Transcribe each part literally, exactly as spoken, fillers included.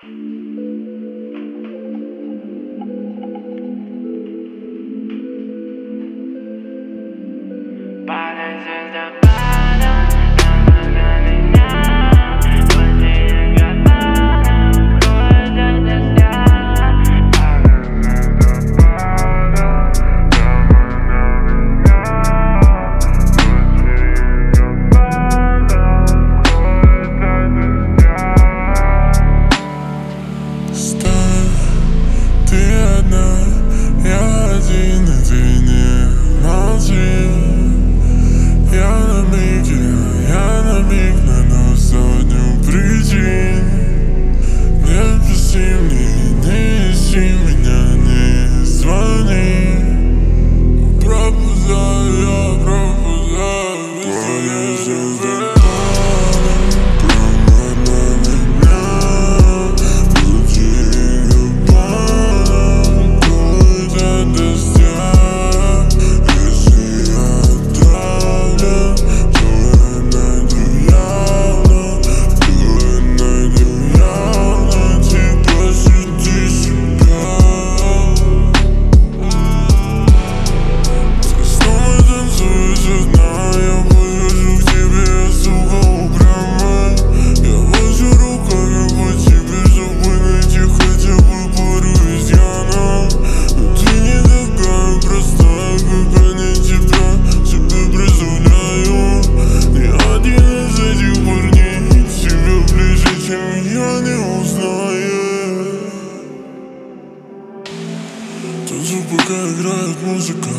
Тут же пока играет музыка,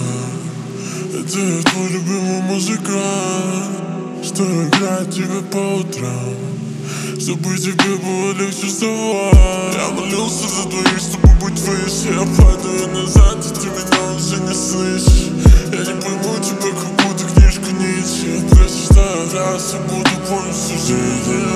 это я твой любимый музыкант, что играет тебе по утрам, чтобы тебе было легче вставать. Я молился за двоих, чтобы быть твоей, я падаю назад, и ты меня уже не слышишь. Я не пойму тебя, как будто книжка Ницше. Я прочитаю раз и буду помнить всю жизнь.